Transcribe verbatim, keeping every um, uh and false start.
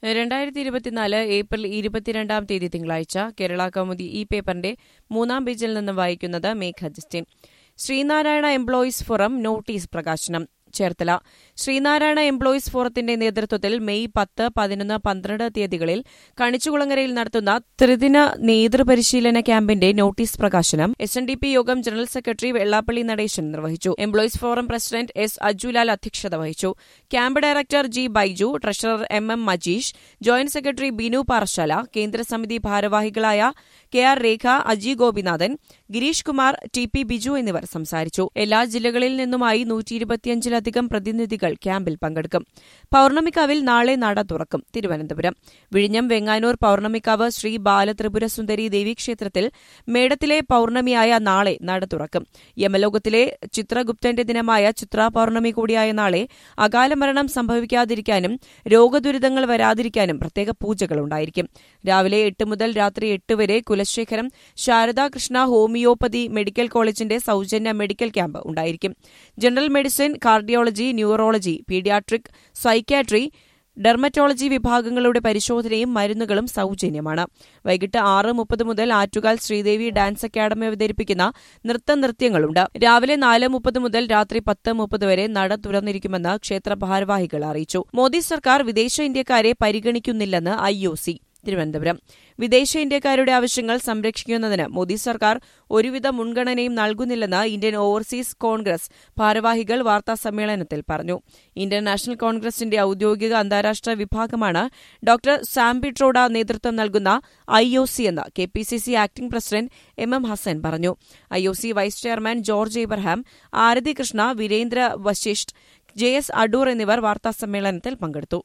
രണ്ടായിരത്തി ഇരുപത്തിനാല് ഏപ്രിൽ ഇരുപത്തിരണ്ടാം തീയതി തിങ്കളാഴ്ച കേരള കൗമുദി ഈ പേപ്പറിന്റെ മൂന്നാം പേജിൽ നിന്ന് വായിക്കുന്നത് Megha Justin. Sreenarayana employees forum notice പ്രകാശനം. ചേർത്തല. ശ്രീനാരായണ എംപ്ലോയീസ് ഫോറത്തിന്റെ നേതൃത്വത്തിൽ മെയ് പത്ത് പതിനൊന്ന് പന്ത്രണ്ട് തീയതികളിൽ കണിച്ചുകുളങ്ങരയിൽ നടത്തുന്ന ത്രിദിന നേതൃപരിശീലന ക്യാമ്പിന്റെ നോട്ടീസ് പ്രകാശനം എസ് എൻ ഡി പി യോഗം ജനറൽ സെക്രട്ടറി വെള്ളാപ്പള്ളി നടേശൻ നിർവഹിച്ചു. Employees forum president S Ajulal അധ്യക്ഷത വഹിച്ചു. Camp director G Baiju, treasurer M M Majeesh, joint secretary Binu Parassala, കേന്ദ്രസമിതി ഭാരവാഹികളായ K R Rekha, Aji Gopinathan, Girish Kumar, T P Biju എന്നിവർ സംസാരിച്ചു. എല്ലാ ജില്ലകളിൽ നിന്നുമായി നൂറ്റി ഇരുപത്തിയഞ്ചിലധികം അധികം പ്രതിനിധികൾ ക്യാമ്പിൽ പങ്കെടുക്കും. പൌർണമിക്കാവിൽ നാളെ നട തുറക്കും. തിരുവനന്തപുരം. വിഴിഞ്ഞം വെങ്ങാനൂർ പൌർണമിക്കാവ് ശ്രീ ബാലത്രിപുര സുന്ദരി ദേവീക്ഷേത്രത്തിൽ മേടത്തിലെ പൌർണമിയായ നാളെ നട തുറക്കും. യമലോകത്തിലെ ചിത്രഗുപ്തന്റെ ദിനമായ ചിത്രാ പൌർണമി കൂടിയായ നാളെ അകാലമരണം സംഭവിക്കാതിരിക്കാനും രോഗദുരിതങ്ങൾ വരാതിരിക്കാനും പ്രത്യേക പൂജകളുണ്ടായിരിക്കും. രാവിലെ എട്ട് മുതൽ രാത്രി എട്ട് വരെ കുലശേഖരം ശാരദാകൃഷ്ണ ഹോമിയോപ്പതി മെഡിക്കൽ കോളേജിന്റെ സൌജന്യ മെഡിക്കൽ ക്യാമ്പ് ഉണ്ടായിരിക്കും. General medicine, cardiology, neurology, paediatric, psychiatry, dermatology വിഭാഗങ്ങളുടെ പരിശോധനയും മരുന്നുകളും സൌജന്യമാണ്. വൈകിട്ട് ആറ് മുപ്പത് മുതൽ ആറ്റുകാൽ ശ്രീദേവി ഡാൻസ് അക്കാദമി അവതരിപ്പിക്കുന്ന നൃത്തനൃത്യങ്ങളുണ്ട്. രാവിലെ നാല് മുപ്പത് മുതൽ രാത്രി പത്ത് മുപ്പത് വരെ നട തുറന്നിരിക്കുമെന്ന് ക്ഷേത്ര ഭാരവാഹികൾ അറിയിച്ചു. മോദി സർക്കാർ വിദേശ ഇന്ത്യക്കാരെ പരിഗണിക്കുന്നില്ലെന്ന് ഐ ഒ സി. തിരുവനന്തപുരം. വിദേശ ഇന്ത്യക്കാരുടെ ആവശ്യങ്ങൾ സംരക്ഷിക്കുന്നതിന് മോദി സർക്കാർ ഒരുവിധ മുൻഗണനയും നൽകുന്നില്ലെന്ന് ഇന്ത്യൻ ഓവർസീസ് കോൺഗ്രസ് ഭാരവാഹികൾ വാർത്താസമ്മേളനത്തിൽ പറഞ്ഞു. ഇന്ത്യൻ നാഷണൽ കോൺഗ്രസിന്റെ ഔദ്യോഗിക അന്താരാഷ്ട്ര വിഭാഗമാണ് ഡോക്ടർ സാംബി ട്രോഡ നേതൃത്വം നൽകുന്ന ഐ ഒ സി എന്ന് K P C C acting president M M Hassan പറഞ്ഞു. I O C vice chairman George Ibrahim, Aarathi Krishna, Veerendra Vashisht, J S Adoor എന്നിവർ വാർത്താസമ്മേളനത്തിൽ പങ്കെടുത്തു.